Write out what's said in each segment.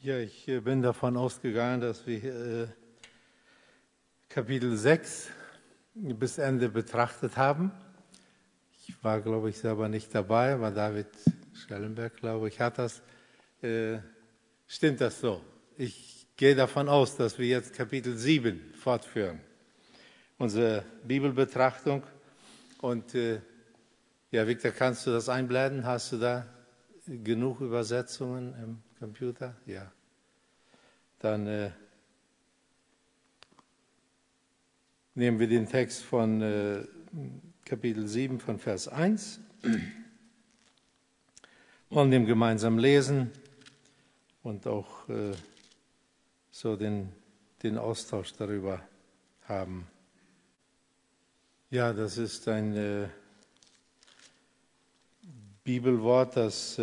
Ja, ich bin davon ausgegangen, dass wir Kapitel 6 bis Ende betrachtet haben. Ich war, glaube ich, selber nicht dabei, aber David Schellenberg, glaube ich, hat das. Stimmt das so? Ich gehe davon aus, dass wir jetzt Kapitel 7 fortführen, unsere Bibelbetrachtung. Und ja, Victor, kannst du das einblenden? Hast du da genug Übersetzungen im Computer? Ja. Dann nehmen wir den Text von Kapitel 7 von Vers 1, wollen den gemeinsam lesen und auch so den Austausch darüber haben. Ja, das ist ein Bibelwort, das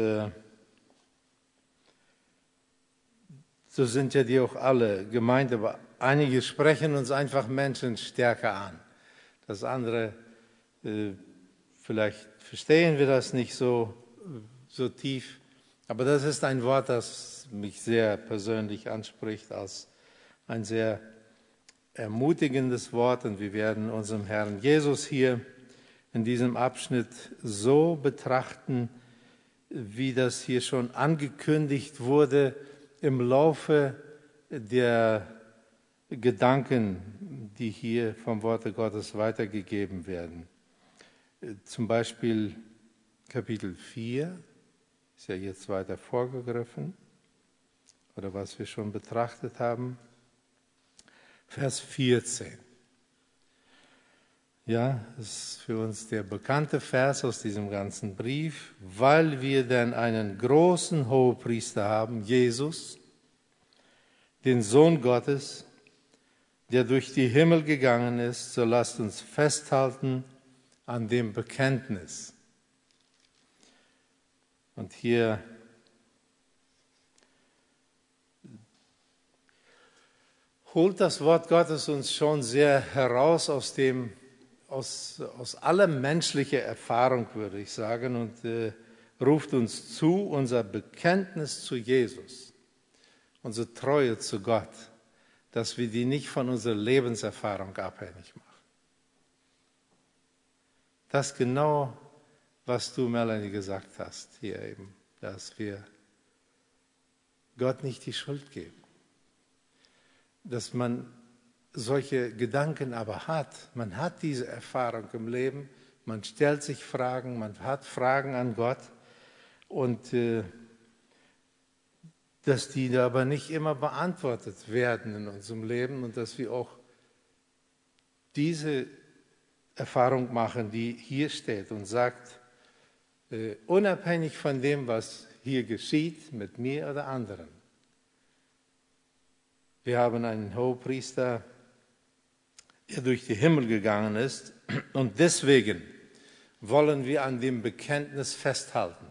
so sind ja die auch alle gemeint, aber einige sprechen uns einfach Menschen stärker an. Das andere, vielleicht verstehen wir das nicht so tief, aber das ist ein Wort, das mich sehr persönlich anspricht, als ein sehr ermutigendes Wort. Und wir werden unserem Herrn Jesus hier in diesem Abschnitt so betrachten, wie das hier schon angekündigt wurde, im Laufe der Gedanken, die hier vom Worte Gottes weitergegeben werden. Zum Beispiel Kapitel 4, ist ja jetzt weiter vorgegriffen, oder was wir schon betrachtet haben, Vers 14. Ja, das ist für uns der bekannte Vers aus diesem ganzen Brief. Weil wir denn einen großen Hohepriester haben, Jesus, den Sohn Gottes, der durch die Himmel gegangen ist, so lasst uns festhalten an dem Bekenntnis. Und hier holt das Wort Gottes uns schon sehr heraus aus aller menschlichen Erfahrung, würde ich sagen, und ruft uns zu, unser Bekenntnis zu Jesus, unsere Treue zu Gott, dass wir die nicht von unserer Lebenserfahrung abhängig machen. Das genau, was du, Melanie, gesagt hast hier eben, dass wir Gott nicht die Schuld geben. Dass man solche Gedanken aber hat. Man hat diese Erfahrung im Leben, man stellt sich Fragen, man hat Fragen an Gott und dass die aber nicht immer beantwortet werden in unserem Leben und dass wir auch diese Erfahrung machen, die hier steht und sagt, unabhängig von dem, was hier geschieht mit mir oder anderen. Wir haben einen Hohepriester, der durch die Himmel gegangen ist, und deswegen wollen wir an dem Bekenntnis festhalten.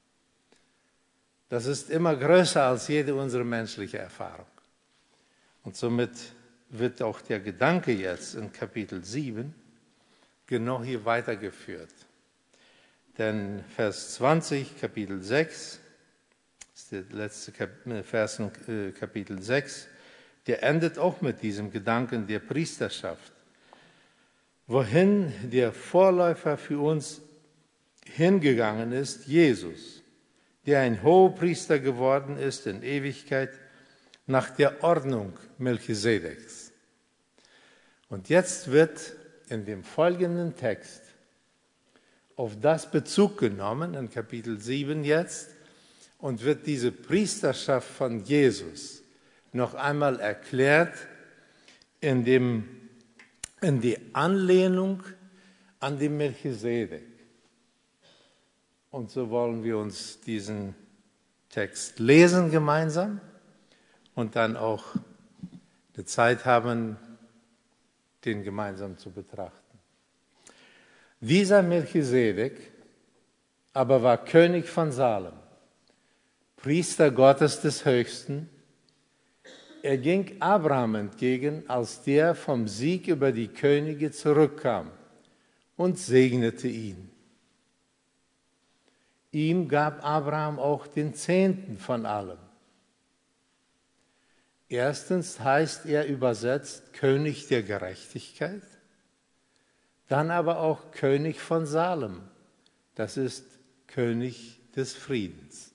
Das ist immer größer als jede unserer menschliche Erfahrung. Und somit wird auch der Gedanke jetzt in Kapitel 7 genau hier weitergeführt. Denn Vers 20, Kapitel 6, ist der letzte Vers in Kapitel 6, der endet auch mit diesem Gedanken der Priesterschaft, wohin der Vorläufer für uns hingegangen ist, Jesus, der ein Hohepriester geworden ist in Ewigkeit nach der Ordnung Melchisedeks. Und jetzt wird in dem folgenden Text auf das Bezug genommen, in Kapitel 7 jetzt, und wird diese Priesterschaft von Jesus noch einmal erklärt in die Anlehnung an den Melchisedek. Und so wollen wir uns diesen Text lesen gemeinsam und dann auch die Zeit haben, den gemeinsam zu betrachten. Dieser Melchisedek aber war König von Salem, Priester Gottes des Höchsten. Er ging Abraham entgegen, als der vom Sieg über die Könige zurückkam, und segnete ihn. Ihm gab Abraham auch den Zehnten von allem. Erstens heißt er übersetzt König der Gerechtigkeit, dann aber auch König von Salem, das ist König des Friedens.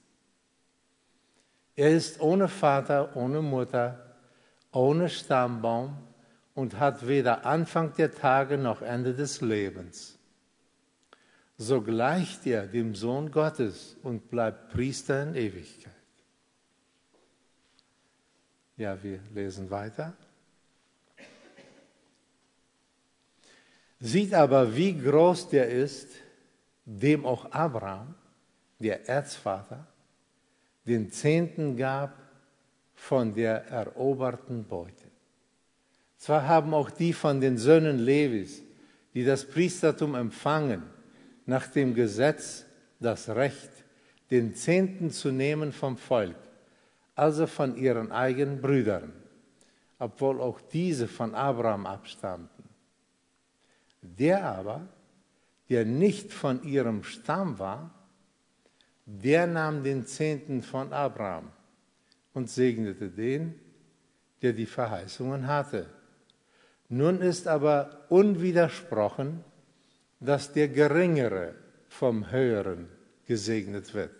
Er ist ohne Vater, ohne Mutter, ohne Stammbaum und hat weder Anfang der Tage noch Ende des Lebens. So gleicht er dem Sohn Gottes und bleibt Priester in Ewigkeit. Ja, wir lesen weiter. Sieht aber, wie groß der ist, dem auch Abraham, der Erzvater, den Zehnten gab von der eroberten Beute. Zwar haben auch die von den Söhnen Levis, die das Priestertum empfangen, nach dem Gesetz das Recht, den Zehnten zu nehmen vom Volk, also von ihren eigenen Brüdern, obwohl auch diese von Abraham abstammten. Der aber, der nicht von ihrem Stamm war, der nahm den Zehnten von Abraham und segnete den, der die Verheißungen hatte. Nun ist aber unwidersprochen, dass der Geringere vom Höheren gesegnet wird.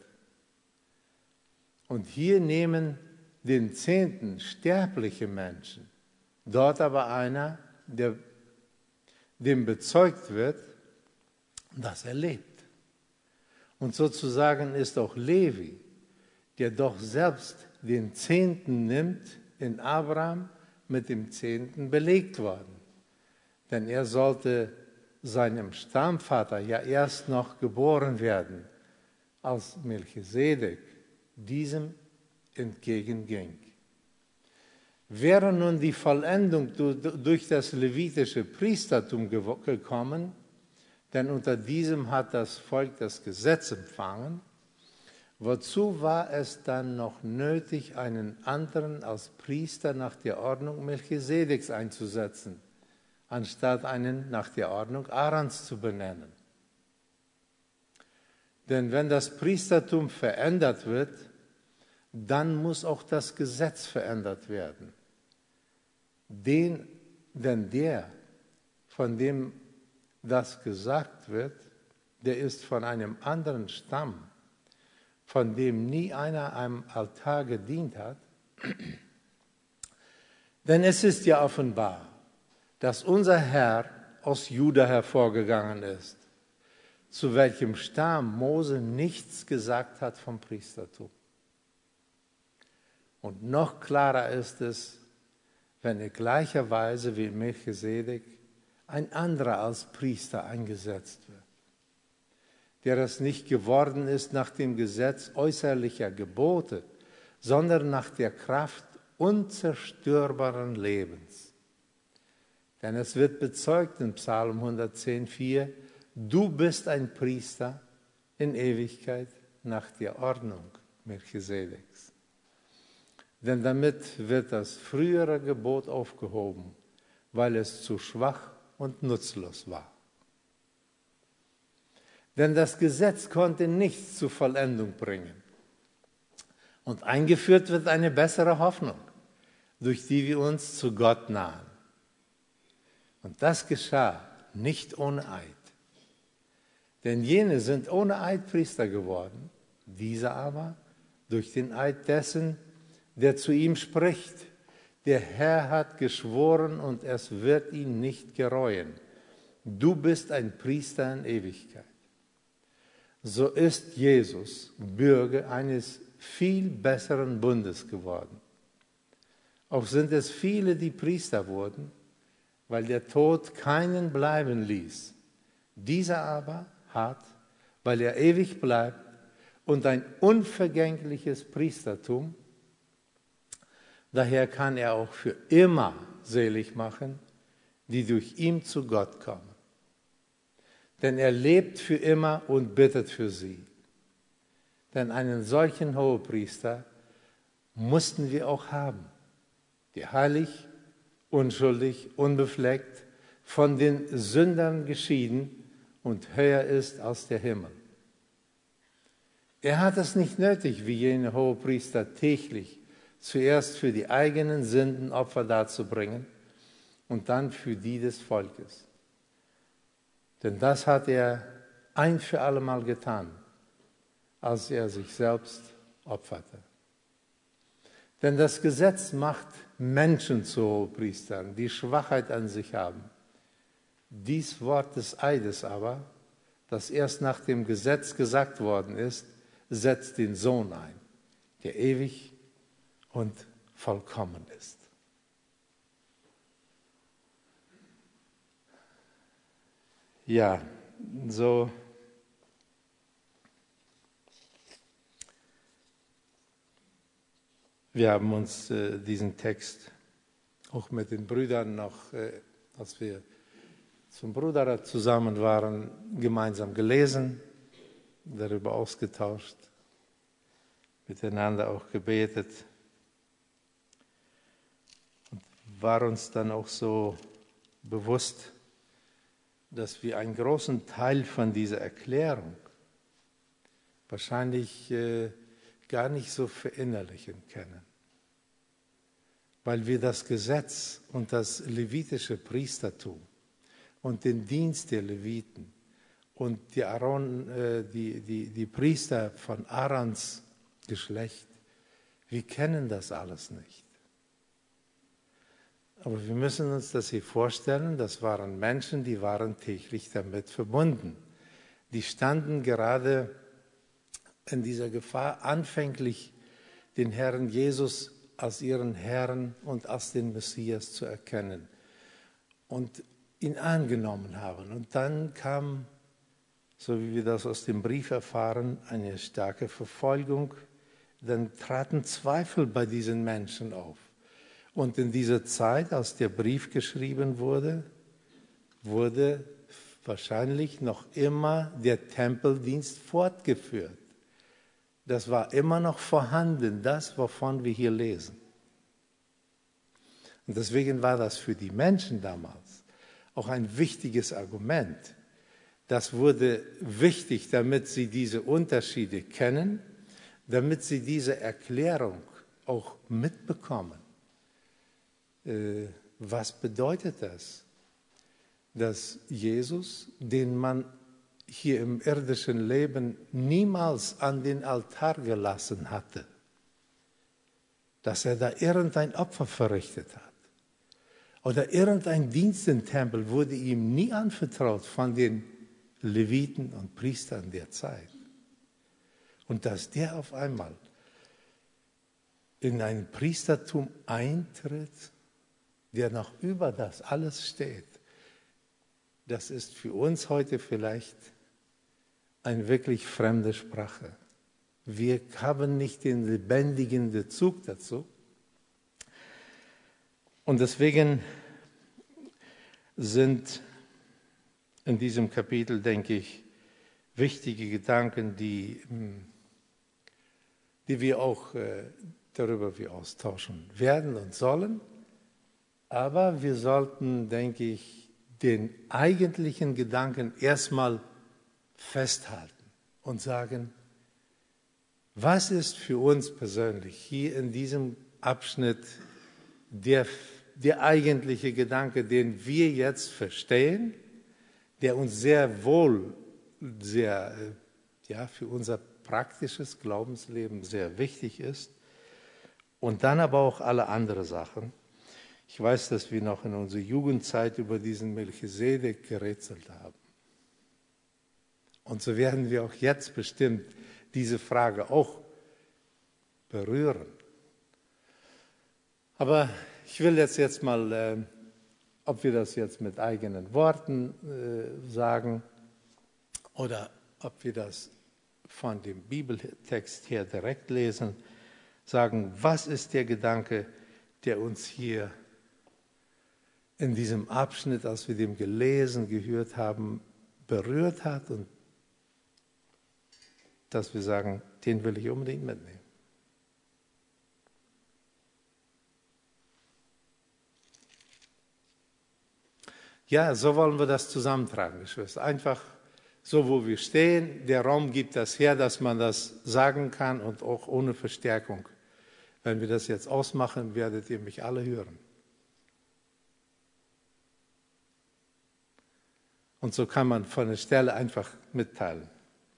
Und hier nehmen den Zehnten sterbliche Menschen, dort aber einer, dem bezeugt wird, dass er lebt. Und sozusagen ist auch Levi, der doch selbst den Zehnten nimmt, in Abraham mit dem Zehnten belegt worden. Denn er sollte seinem Stammvater ja erst noch geboren werden, als Melchisedek diesem entgegenging. Wäre nun die Vollendung durch das levitische Priestertum gekommen, denn unter diesem hat das Volk das Gesetz empfangen, wozu war es dann noch nötig, einen anderen als Priester nach der Ordnung Melchisedeks einzusetzen, anstatt einen nach der Ordnung Aarons zu benennen? Denn wenn das Priestertum verändert wird, dann muss auch das Gesetz verändert werden. Denn der, von dem das gesagt wird, der ist von einem anderen Stamm, von dem nie einer am Altar gedient hat. Denn es ist ja offenbar, dass unser Herr aus Juda hervorgegangen ist, zu welchem Stamm Mose nichts gesagt hat vom Priestertum. Und noch klarer ist es, wenn in gleicher Weise wie Melchisedek ein anderer als Priester eingesetzt wird, der es nicht geworden ist nach dem Gesetz äußerlicher Gebote, sondern nach der Kraft unzerstörbaren Lebens. Denn es wird bezeugt in Psalm 110,4, du bist ein Priester in Ewigkeit nach der Ordnung Melchisedeks. Denn damit wird das frühere Gebot aufgehoben, weil es zu schwach und nutzlos war. Denn das Gesetz konnte nichts zur Vollendung bringen. Und eingeführt wird eine bessere Hoffnung, durch die wir uns zu Gott nahen. Und das geschah nicht ohne Eid. Denn jene sind ohne Eid Priester geworden, diese aber durch den Eid dessen, der zu ihm spricht. Der Herr hat geschworen und es wird ihn nicht gereuen. Du bist ein Priester in Ewigkeit. So ist Jesus Bürger eines viel besseren Bundes geworden. Auch sind es viele, die Priester wurden, weil der Tod keinen bleiben ließ. Dieser aber hat, weil er ewig bleibt und ein unvergängliches Priestertum, daher kann er auch für immer selig machen, die durch ihn zu Gott kommen. Denn er lebt für immer und bittet für sie. Denn einen solchen Hohepriester mussten wir auch haben, der heilig, unschuldig, unbefleckt, von den Sündern geschieden und höher ist als der Himmel. Er hat es nicht nötig, wie jene Hohepriester täglich zuerst für die eigenen Sünden Opfer darzubringen und dann für die des Volkes. Denn das hat er ein für alle Mal getan, als er sich selbst opferte. Denn das Gesetz macht Menschen zu Hohepriestern, die Schwachheit an sich haben. Dies Wort des Eides aber, das erst nach dem Gesetz gesagt worden ist, setzt den Sohn ein, der ewig und vollkommen ist. Ja, so wir haben uns diesen Text auch mit den Brüdern noch, als wir zum Bruder zusammen waren, gemeinsam gelesen, darüber ausgetauscht, miteinander auch gebetet und war uns dann auch so bewusst, dass wir einen großen Teil von dieser Erklärung wahrscheinlich gar nicht so verinnerlichen können, weil wir das Gesetz und das levitische Priestertum und den Dienst der Leviten und die Priester von Aarons Geschlecht, wir kennen das alles nicht. Aber wir müssen uns das hier vorstellen, das waren Menschen, die waren täglich damit verbunden. Die standen gerade in dieser Gefahr, anfänglich den Herrn Jesus als ihren Herrn und als den Messias zu erkennen und ihn angenommen haben. Und dann kam, so wie wir das aus dem Brief erfahren, eine starke Verfolgung. Dann traten Zweifel bei diesen Menschen auf. Und in dieser Zeit, als der Brief geschrieben wurde, wurde wahrscheinlich noch immer der Tempeldienst fortgeführt. Das war immer noch vorhanden, das, wovon wir hier lesen. Und deswegen war das für die Menschen damals auch ein wichtiges Argument. Das wurde wichtig, damit sie diese Unterschiede kennen, damit sie diese Erklärung auch mitbekommen. Was bedeutet das? Dass Jesus, den man hier im irdischen Leben niemals an den Altar gelassen hatte, dass er da irgendein Opfer verrichtet hat oder irgendein Dienst im Tempel wurde ihm nie anvertraut von den Leviten und Priestern der Zeit. Und dass der auf einmal in ein Priestertum eintritt, der noch über das alles steht, das ist für uns heute vielleicht eine wirklich fremde Sprache. Wir haben nicht den lebendigen Bezug dazu. Und deswegen sind in diesem Kapitel, denke ich, wichtige Gedanken, die wir auch darüber austauschen werden und sollen. Aber wir sollten, denke ich, den eigentlichen Gedanken erstmal festhalten und sagen, was ist für uns persönlich hier in diesem Abschnitt der eigentliche Gedanke, den wir jetzt verstehen, der uns sehr wohl, für unser praktisches Glaubensleben sehr wichtig ist und dann aber auch alle anderen Sachen. Ich weiß, dass wir noch in unserer Jugendzeit über diesen Melchisedek gerätselt haben. Und so werden wir auch jetzt bestimmt diese Frage auch berühren. Aber ich will jetzt mal, ob wir das jetzt mit eigenen Worten sagen oder ob wir das von dem Bibeltext her direkt lesen, sagen, was ist der Gedanke, der uns hier in diesem Abschnitt, als wir den gelesen, gehört haben, berührt hat und dass wir sagen, den will ich unbedingt mitnehmen. Ja, so wollen wir das zusammentragen, Geschwister. Einfach so, wo wir stehen. Der Raum gibt das her, dass man das sagen kann und auch ohne Verstärkung Wenn wir das jetzt ausmachen, werdet ihr mich alle hören. Und so kann man von der Stelle einfach mitteilen.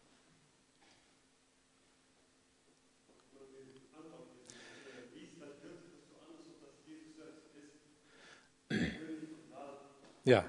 Ja.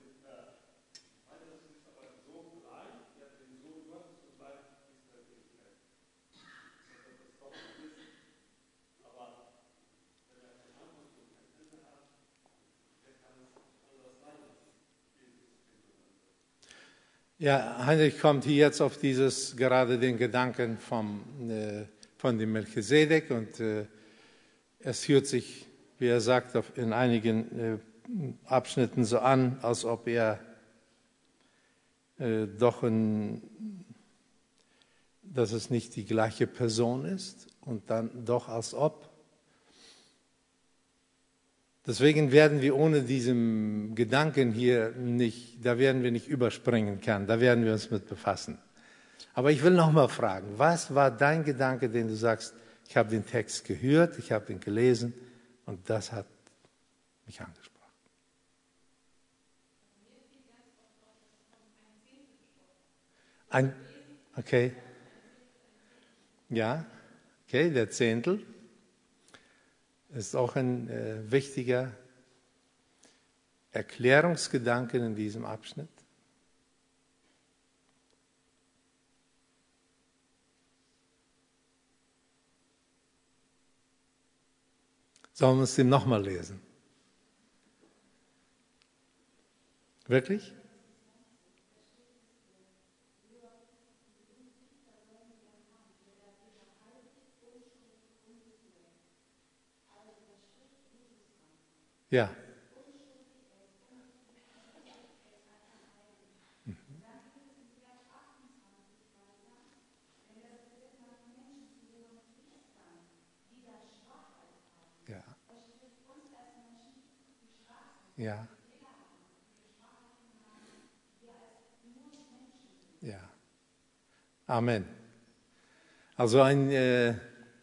Ja, Heinrich kommt hier jetzt auf gerade den Gedanken von dem Melchisedek und es hört sich, wie er sagt, in einigen Abschnitten so an, als ob er dass es nicht die gleiche Person ist und dann doch als ob. Deswegen werden wir ohne diesen Gedanken hier nicht überspringen können, da werden wir uns mit befassen. Aber ich will noch mal fragen, was war dein Gedanke, den du sagst, ich habe den Text gehört, ich habe ihn gelesen und das hat mich angesprochen? Okay. Ja, okay, der Zehntel ist auch ein wichtiger Erklärungsgedanke in diesem Abschnitt. Sollen wir es dem nochmal lesen? Wirklich? Ja. Ja. Ja. Ja. Amen. Also der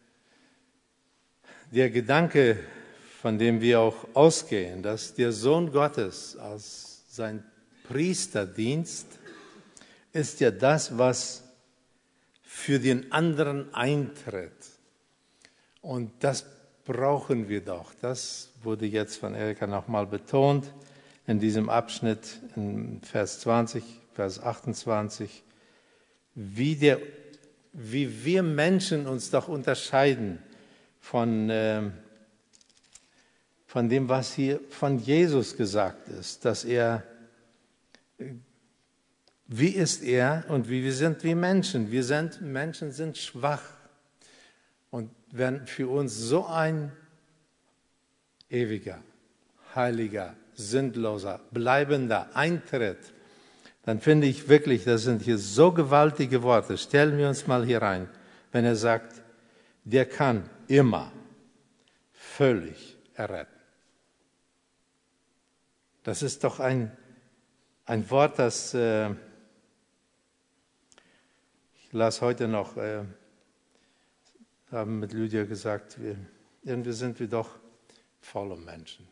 Gedanke, von dem wir auch ausgehen, dass der Sohn Gottes als sein Priesterdienst ist ja das, was für den anderen eintritt. Und das brauchen wir doch. Das wurde jetzt von Erika nochmal betont in diesem Abschnitt in Vers 20, Vers 28, wie wir Menschen uns doch unterscheiden von dem, was hier von Jesus gesagt ist, dass wie ist er und wie wir sind wie Menschen. Menschen sind schwach. Und wenn für uns so ein ewiger, heiliger, sinnloser, bleibender eintritt, dann finde ich wirklich, das sind hier so gewaltige Worte. Stellen wir uns mal hier rein, wenn er sagt, der kann immer völlig erretten. Das ist doch ein Wort, das ich las heute noch, haben mit Lydia gesagt, irgendwie sind wir doch volle Menschen.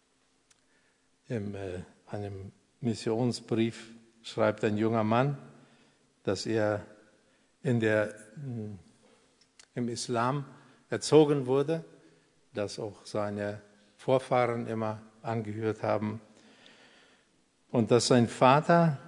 In einem Missionsbrief schreibt ein junger Mann, dass er im Islam erzogen wurde, dass auch seine Vorfahren immer angehört haben und dass sein Vater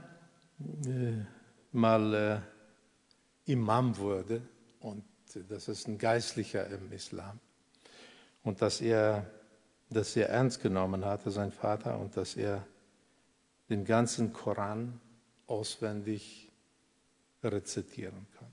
mal Imam wurde und das ist ein Geistlicher im Islam und dass er das sehr ernst genommen hatte, sein Vater, und dass er den ganzen Koran auswendig rezitieren konnte.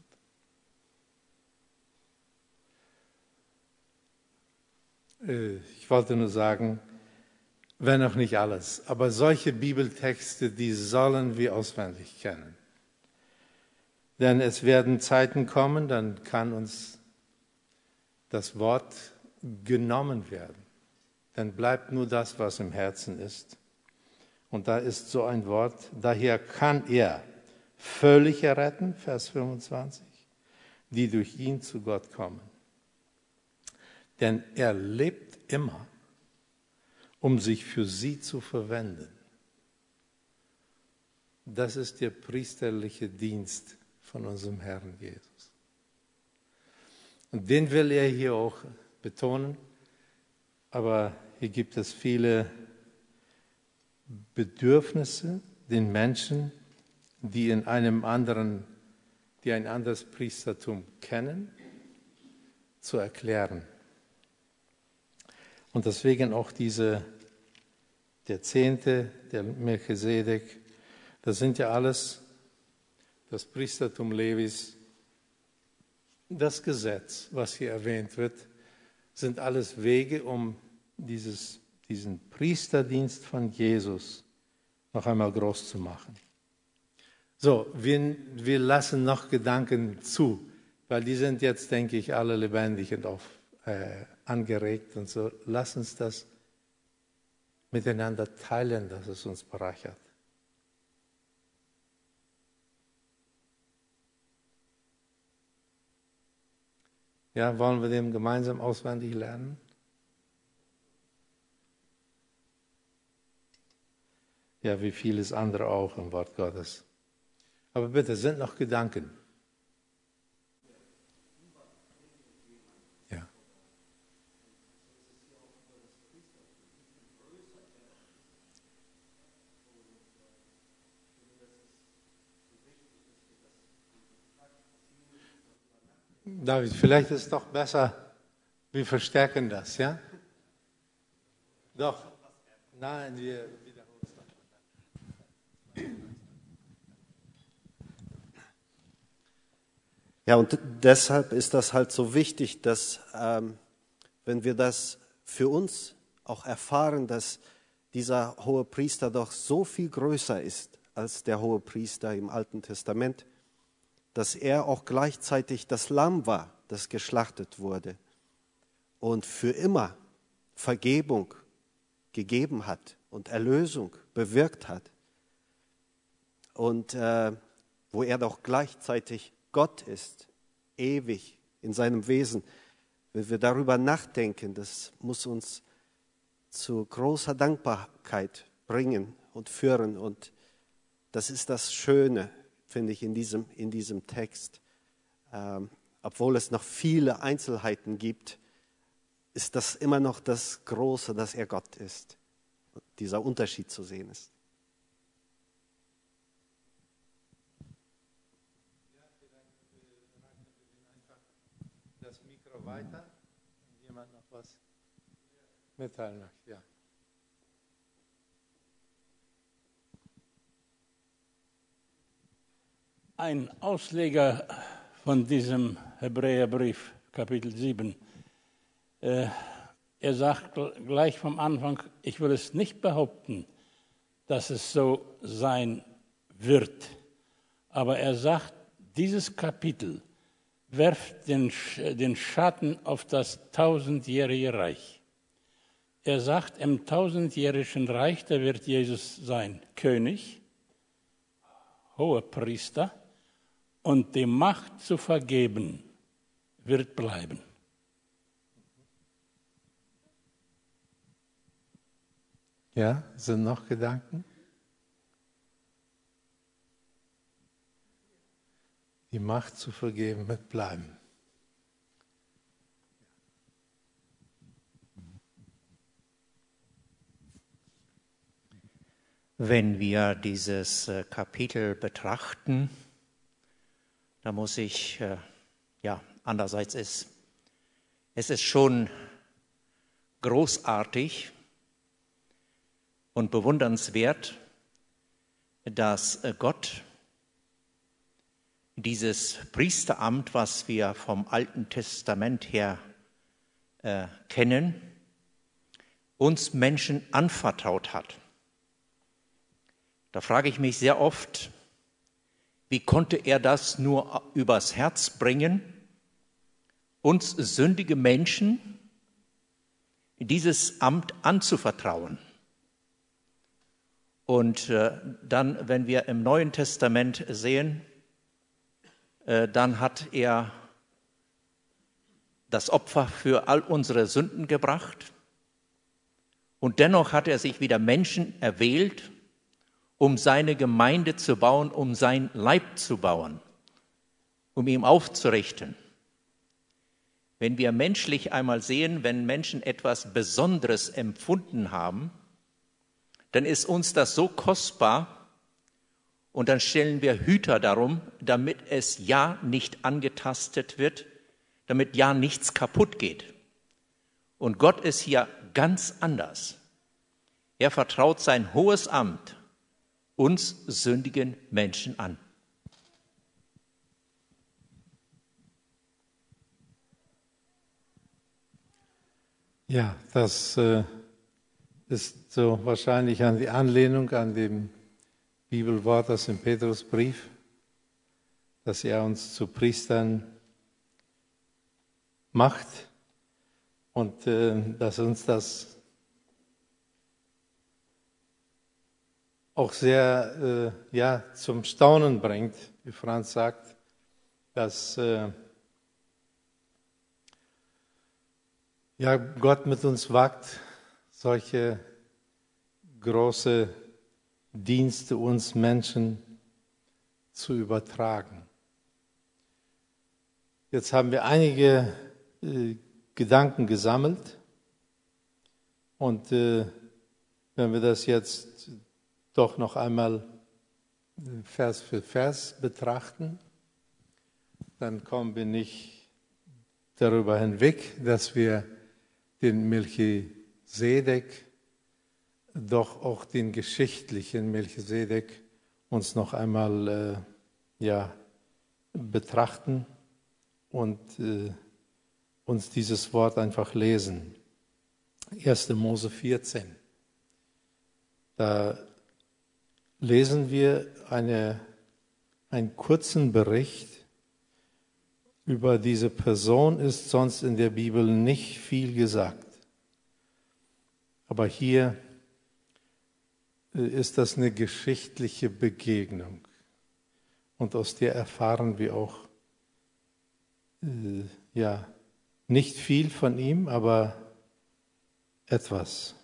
Ich wollte nur sagen, wenn auch nicht alles, aber solche Bibeltexte, die sollen wir auswendig kennen. Denn es werden Zeiten kommen, dann kann uns das Wort genommen werden. Dann bleibt nur das, was im Herzen ist. Und da ist so ein Wort, daher kann er völlig erretten, Vers 25, die durch ihn zu Gott kommen. Denn er lebt immer, um sich für sie zu verwenden. Das ist der priesterliche Dienst von unserem Herrn Jesus. Und den will er hier auch betonen. Aber hier gibt es viele Bedürfnisse den Menschen, die ein anderes Priestertum kennen, zu erklären. Und deswegen auch der Zehnte, der Melchisedek, das sind ja alles das Priestertum Levis, das Gesetz, was hier erwähnt wird, sind alles Wege, um diesen Priesterdienst von Jesus noch einmal groß zu machen. So, wir lassen noch Gedanken zu, weil die sind jetzt, denke ich, alle lebendig und auch angeregt und so. Lass uns das miteinander teilen, dass es uns bereichert. Ja, wollen wir den gemeinsam auswendig lernen? Ja, wie vieles andere auch im Wort Gottes. Aber bitte, sind noch Gedanken? Ja. David, vielleicht ist es doch besser, wir verstärken das, ja? Doch. Nein, wir wiederholen es doch. Ja, und deshalb ist das halt so wichtig, dass wenn wir das für uns auch erfahren, dass dieser hohe Priester doch so viel größer ist als der hohe Priester im Alten Testament, dass er auch gleichzeitig das Lamm war, das geschlachtet wurde und für immer Vergebung gegeben hat und Erlösung bewirkt hat. Und wo er doch gleichzeitig Gott ist, ewig in seinem Wesen. Wenn wir darüber nachdenken, das muss uns zu großer Dankbarkeit bringen und führen. Und das ist das Schöne, finde ich, in diesem Text. Obwohl es noch viele Einzelheiten gibt, ist das immer noch das Große, dass er Gott ist. Dieser Unterschied zu sehen ist. Das Mikro weiter, wenn jemand noch was mitteilen möchte. Ja. Ein Ausleger von diesem Hebräerbrief, Kapitel 7, er sagt gleich vom Anfang, ich will es nicht behaupten, dass es so sein wird, aber er sagt, dieses Kapitel werft den Schatten auf das 1000-jährige Reich. Er sagt, im 1000-jährigen Reich, da wird Jesus sein König, Hohepriester, und die Macht zu vergeben wird bleiben. Ja, sind noch Gedanken? Die Macht zu vergeben wird bleiben. Wenn wir dieses Kapitel betrachten, da muss ich, andererseits es ist schon großartig und bewundernswert, dass Gott dieses Priesteramt, was wir vom Alten Testament her kennen, uns Menschen anvertraut hat. Da frage ich mich sehr oft, wie konnte er das nur übers Herz bringen, uns sündige Menschen dieses Amt anzuvertrauen? Und dann, wenn wir im Neuen Testament sehen, dann hat er das Opfer für all unsere Sünden gebracht. Und dennoch hat er sich wieder Menschen erwählt, um seine Gemeinde zu bauen, um sein Leib zu bauen, um ihn aufzurichten. Wenn wir menschlich einmal sehen, wenn Menschen etwas Besonderes empfunden haben, dann ist uns das so kostbar und dann stellen wir Hüter darum, damit es ja nicht angetastet wird, damit ja nichts kaputt geht. Und Gott ist hier ganz anders. Er vertraut sein hohes Amt uns sündigen Menschen an. Ja, das ist so wahrscheinlich an die Anlehnung an dem Bibelwort aus dem Petrusbrief, dass er uns zu Priestern macht und dass uns das auch sehr zum Staunen bringt, wie Franz sagt, dass Gott mit uns wagt, solche große Dienste uns Menschen zu übertragen. Jetzt haben wir einige Gedanken gesammelt und wenn wir das jetzt doch noch einmal Vers für Vers betrachten, dann kommen wir nicht darüber hinweg, dass wir den Melchisedek, doch auch den geschichtlichen Melchisedek uns noch einmal betrachten und uns dieses Wort einfach lesen. 1. Mose 14. Da lesen wir einen kurzen Bericht über diese Person, ist sonst in der Bibel nicht viel gesagt. Aber hier ist das eine geschichtliche Begegnung. Und aus der erfahren wir auch nicht viel von ihm, aber etwas.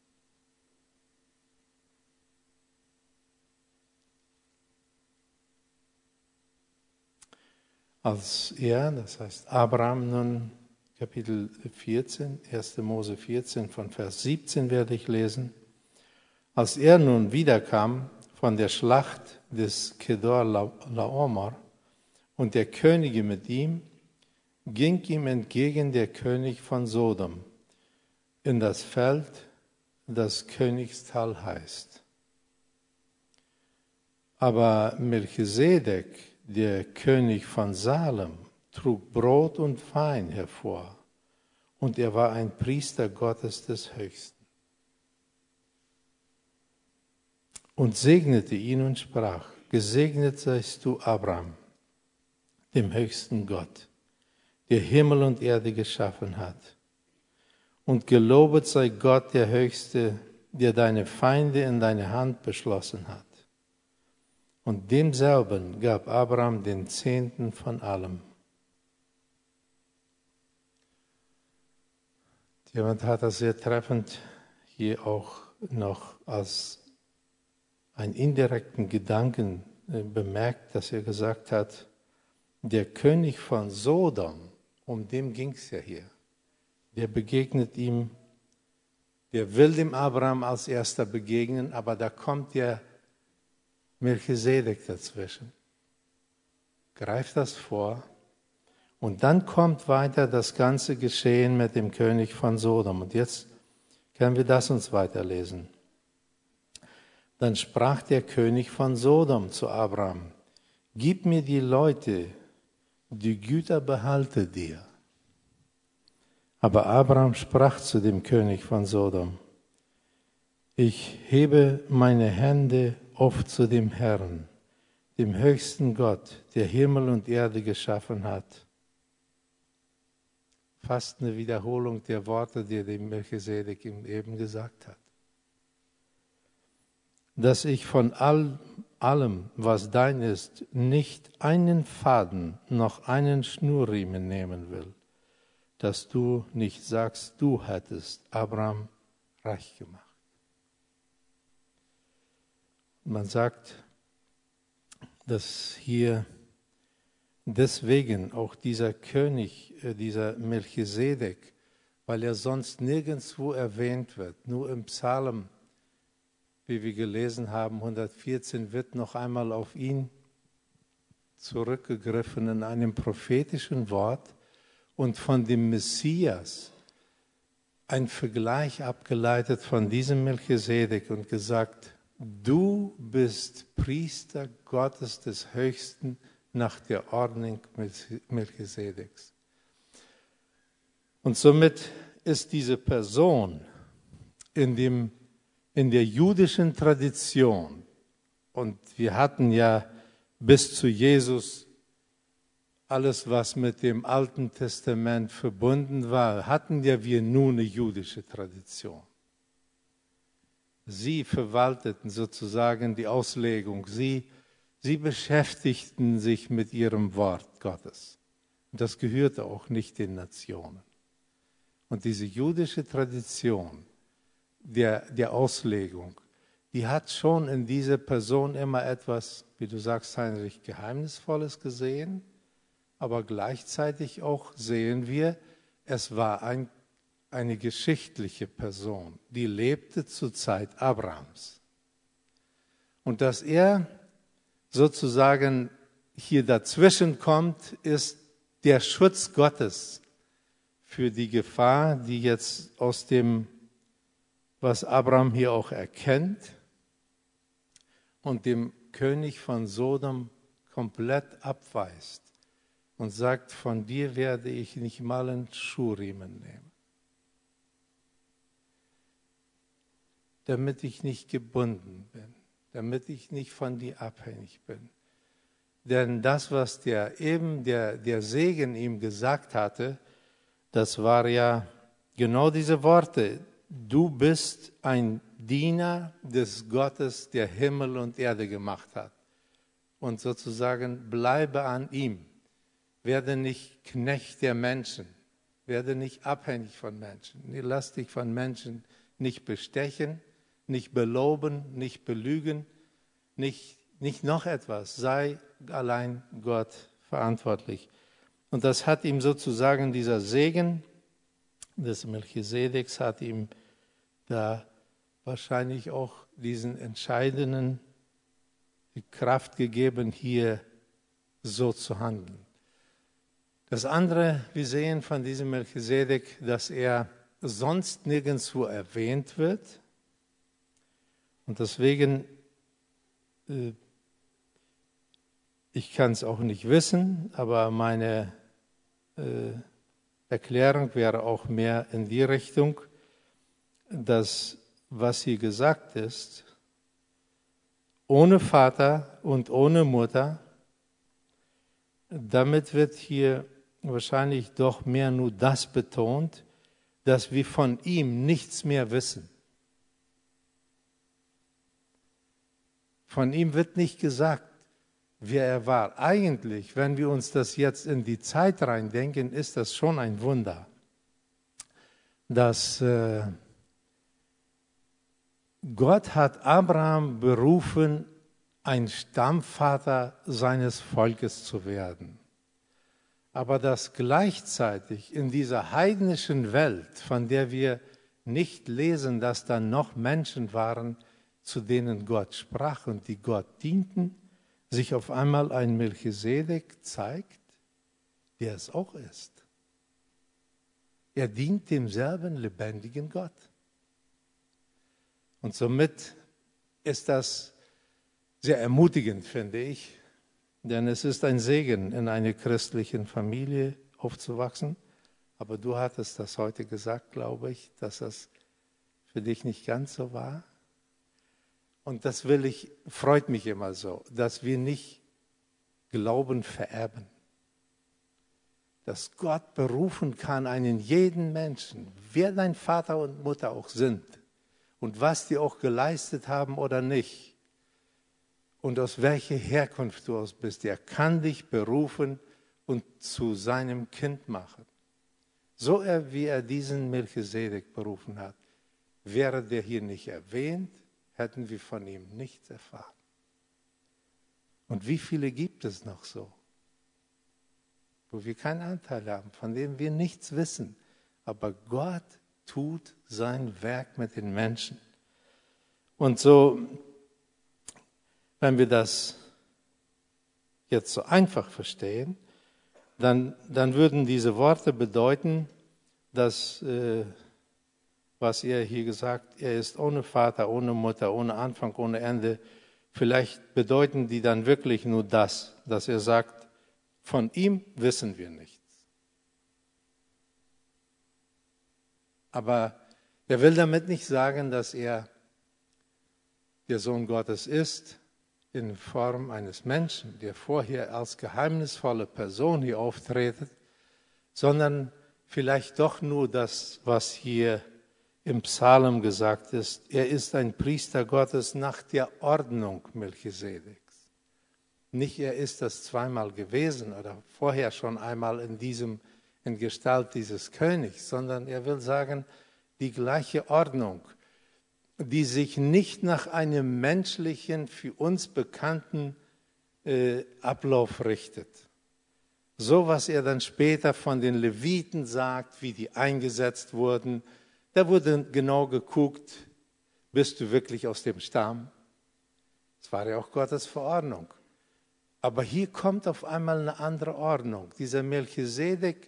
Als er, das heißt Abraham nun, Kapitel 14, 1. Mose 14, von Vers 17 werde ich lesen. Als er nun wiederkam von der Schlacht des Kedor Laomer und der Könige mit ihm, ging ihm entgegen der König von Sodom in das Feld, das Königstal heißt. Aber Melchisedek, der König von Salem, trug Brot und Wein hervor, und er war ein Priester Gottes des Höchsten. Und segnete ihn und sprach: Gesegnet seist du, Abraham, dem höchsten Gott, der Himmel und Erde geschaffen hat. Und gelobet sei Gott, der Höchste, der deine Feinde in deine Hand beschlossen hat. Und demselben gab Abraham den Zehnten von allem. Jemand hat das sehr treffend hier auch noch als einen indirekten Gedanken bemerkt, dass er gesagt hat, der König von Sodom, um den ging es ja hier, der begegnet ihm, der will dem Abraham als erster begegnen, aber da kommt der Melchisedek dazwischen, greift das vor und dann kommt weiter das ganze Geschehen mit dem König von Sodom. Und jetzt können wir das uns weiterlesen. Dann sprach der König von Sodom zu Abraham: Gib mir die Leute, die Güter behalte dir. Aber Abraham sprach zu dem König von Sodom: Ich hebe meine Hände auf zu dem Herrn, dem höchsten Gott, der Himmel und Erde geschaffen hat. Fast eine Wiederholung der Worte, die dem Melchisedek ihm eben gesagt hat. Dass ich von allem, was dein ist, nicht einen Faden noch einen Schnurriemen nehmen will, dass du nicht sagst, du hättest Abraham reich gemacht. Man sagt, dass hier deswegen auch dieser König, dieser Melchisedek, weil er sonst nirgendwo erwähnt wird, nur im Psalm, wie wir gelesen haben, 114, wird noch einmal auf ihn zurückgegriffen in einem prophetischen Wort und von dem Messias ein Vergleich abgeleitet von diesem Melchisedek und gesagt, du bist Priester Gottes des Höchsten nach der Ordnung Melchisedeks. Und somit ist diese Person in der jüdischen Tradition, und wir hatten ja bis zu Jesus alles, was mit dem Alten Testament verbunden war, hatten ja wir nur eine jüdische Tradition. Sie verwalteten sozusagen die Auslegung. Sie beschäftigten sich mit ihrem Wort Gottes. Und das gehörte auch nicht den Nationen. Und diese jüdische Tradition der Auslegung, die hat schon in dieser Person immer etwas, wie du sagst, Heinrich, Geheimnisvolles gesehen. Aber gleichzeitig auch sehen wir, es war eine geschichtliche Person, die lebte zur Zeit Abrahams. Und dass er sozusagen hier dazwischen kommt, ist der Schutz Gottes für die Gefahr, die jetzt aus dem, was Abraham hier auch erkennt, und dem König von Sodom komplett abweist und sagt, von dir werde ich nicht mal einen Schuhriemen nehmen, damit ich nicht gebunden bin, damit ich nicht von dir abhängig bin. Denn das, was der Segen ihm gesagt hatte, das war ja genau diese Worte. Du bist ein Diener des Gottes, der Himmel und Erde gemacht hat. Und sozusagen bleibe an ihm. Werde nicht Knecht der Menschen. Werde nicht abhängig von Menschen. Lass dich von Menschen nicht bestechen, nicht beloben, nicht belügen, nicht noch etwas. Sei allein Gott verantwortlich. Und das hat ihm sozusagen, dieser Segen des Melchisedeks hat ihm da wahrscheinlich auch diesen entscheidenden Kraft gegeben, hier so zu handeln. Das andere, wir sehen von diesem Melchisedek, dass er sonst nirgendwo erwähnt wird. Und deswegen, ich kann es auch nicht wissen, aber meine Erklärung wäre auch mehr in die Richtung, dass, was hier gesagt ist, ohne Vater und ohne Mutter, damit wird hier wahrscheinlich doch mehr nur das betont, dass wir von ihm nichts mehr wissen. Von ihm wird nicht gesagt, wer er war. Eigentlich, wenn wir uns das jetzt in die Zeit reindenken, ist das schon ein Wunder, dass Gott hat Abraham berufen, ein Stammvater seines Volkes zu werden. Aber dass gleichzeitig in dieser heidnischen Welt, von der wir nicht lesen, dass da noch Menschen waren, zu denen Gott sprach und die Gott dienten, sich auf einmal ein Melchisedek zeigt, der es auch ist. Er dient demselben lebendigen Gott. Und somit ist das sehr ermutigend, finde ich, denn es ist ein Segen, in einer christlichen Familie aufzuwachsen. Aber du hattest das heute gesagt, glaube ich, dass das für dich nicht ganz so war. Und das freut mich immer so, dass wir nicht Glauben vererben. Dass Gott berufen kann, einen jeden Menschen, wer dein Vater und Mutter auch sind und was die auch geleistet haben oder nicht und aus welcher Herkunft du aus bist, er kann dich berufen und zu seinem Kind machen. So wie er diesen Melchisedek berufen hat, wäre der hier nicht erwähnt, hätten wir von ihm nichts erfahren. Und wie viele gibt es noch so, wo wir keinen Anteil haben, von denen wir nichts wissen, aber Gott tut sein Werk mit den Menschen. Und so, wenn wir das jetzt so einfach verstehen, dann würden diese Worte bedeuten, dass, was er hier gesagt, er ist ohne Vater, ohne Mutter, ohne Anfang, ohne Ende. Vielleicht bedeuten die dann wirklich nur das, dass er sagt, von ihm wissen wir nichts. Aber er will damit nicht sagen, dass er der Sohn Gottes ist, in Form eines Menschen, der vorher als geheimnisvolle Person hier auftretet, sondern vielleicht doch nur das, was hier im Psalm gesagt ist. Er ist ein Priester Gottes nach der Ordnung Melchisedeks. Nicht er ist das zweimal gewesen oder vorher schon einmal in Gestalt dieses Königs, sondern er will sagen, die gleiche Ordnung, die sich nicht nach einem menschlichen, für uns bekannten Ablauf richtet. So, was er dann später von den Leviten sagt, wie die eingesetzt wurden, da wurde genau geguckt, bist du wirklich aus dem Stamm? Das war ja auch Gottes Verordnung. Aber hier kommt auf einmal eine andere Ordnung. Dieser Melchisedek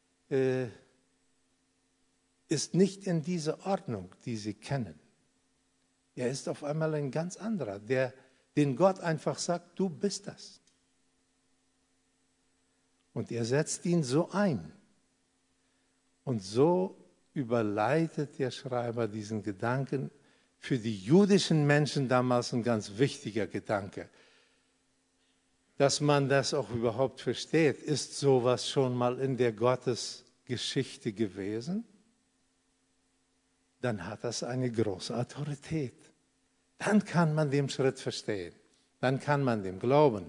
ist nicht in dieser Ordnung, die sie kennen. Er ist auf einmal ein ganz anderer, den Gott einfach sagt, du bist das. Und er setzt ihn so ein. Und so überleitet der Schreiber diesen Gedanken, für die jüdischen Menschen damals ein ganz wichtiger Gedanke. Dass man das auch überhaupt versteht, ist sowas schon mal in der Gottesgeschichte gewesen? Dann hat das eine große Autorität. Dann kann man den Schritt verstehen. Dann kann man dem glauben.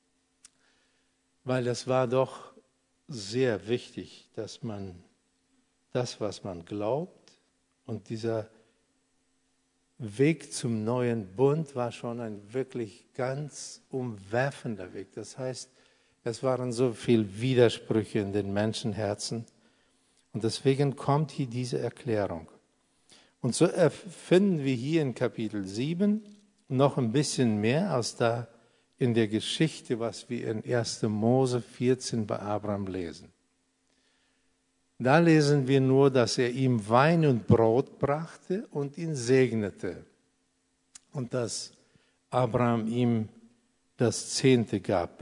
Weil es war doch sehr wichtig, dass man das, was man glaubt, und dieser Weg zum neuen Bund war schon ein wirklich ganz umwerfender Weg. Das heißt, es waren so viele Widersprüche in den Menschenherzen. Und deswegen kommt hier diese Erklärung. Und so finden wir hier in Kapitel 7 noch ein bisschen mehr als da in der Geschichte, was wir in 1. Mose 14 bei Abraham lesen. Da lesen wir nur, dass er ihm Wein und Brot brachte und ihn segnete. Und dass Abraham ihm das 10. gab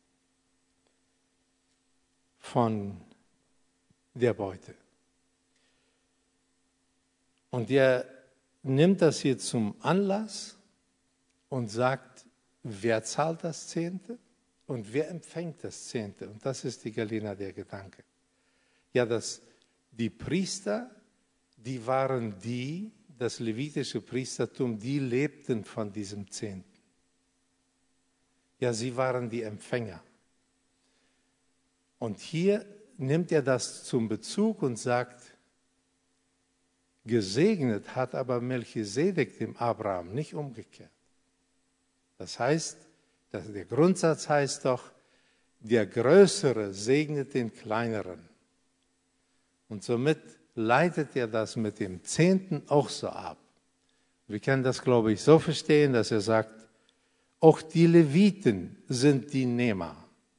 von der Beute. Und er nimmt das hier zum Anlass und sagt, wer zahlt das 10. und wer empfängt das 10. Und das ist die Galena der Gedanke. Ja, die Priester, die waren das levitische Priestertum, die lebten von diesem 10. Ja, sie waren die Empfänger. Und hier nimmt er das zum Bezug und sagt, gesegnet hat aber Melchisedek dem Abraham, nicht umgekehrt. Das heißt, der Grundsatz heißt doch, der Größere segnet den Kleineren. Und somit leitet er das mit dem 10. auch so ab. Wir können das, glaube ich, so verstehen, dass er sagt, auch die Leviten sind die Nehmer.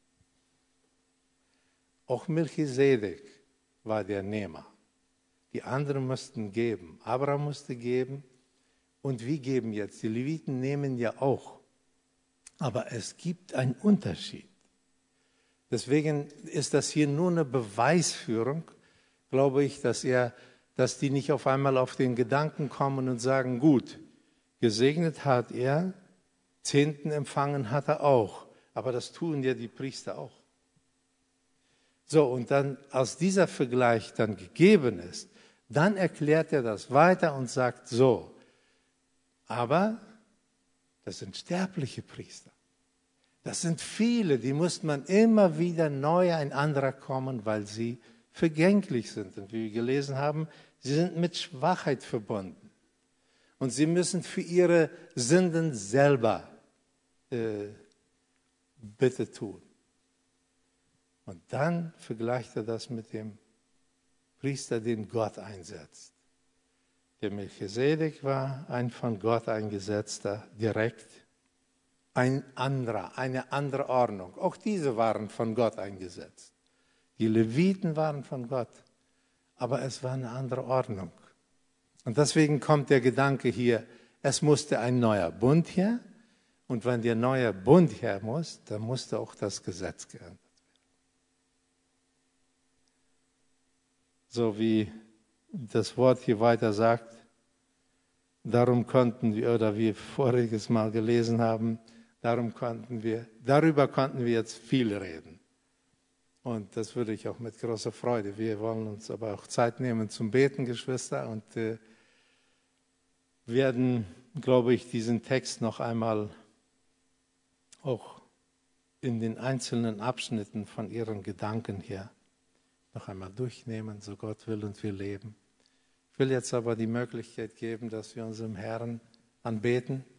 Auch Melchisedek war der Nehmer. Die anderen mussten geben. Abraham musste geben und wir geben jetzt. Die Leviten nehmen ja auch. Aber es gibt einen Unterschied. Deswegen ist das hier nur eine Beweisführung, glaube ich, dass die nicht auf einmal auf den Gedanken kommen und sagen, gut, gesegnet hat er, 10. empfangen hat er auch. Aber das tun ja die Priester auch. So, und dann, als dieser Vergleich dann gegeben ist, dann erklärt er das weiter und sagt so, aber das sind sterbliche Priester. Das sind viele, die muss man immer wieder neu ein anderer kommen, weil sie vergänglich sind. Und wie wir gelesen haben, sie sind mit Schwachheit verbunden. Und sie müssen für ihre Sünden selber Bitte tun. Und dann vergleicht er das mit dem Priester, den Gott einsetzt. Der Melchisedek war ein von Gott eingesetzter, direkt, eine andere Ordnung. Auch diese waren von Gott eingesetzt. Die Leviten waren von Gott, aber es war eine andere Ordnung. Und deswegen kommt der Gedanke hier, es musste ein neuer Bund her. Und wenn der neue Bund her muss, dann musste auch das Gesetz geändert werden. So wie das Wort hier weiter sagt, darum konnten wir, oder wir voriges Mal gelesen haben, darüber konnten wir jetzt viel reden. Und das würde ich auch mit großer Freude. Wir wollen uns aber auch Zeit nehmen zum Beten, Geschwister, und werden, glaube ich, diesen Text noch einmal auch in den einzelnen Abschnitten von Ihren Gedanken her noch einmal durchnehmen, so Gott will und wir leben. Ich will jetzt aber die Möglichkeit geben, dass wir unserem Herrn anbeten.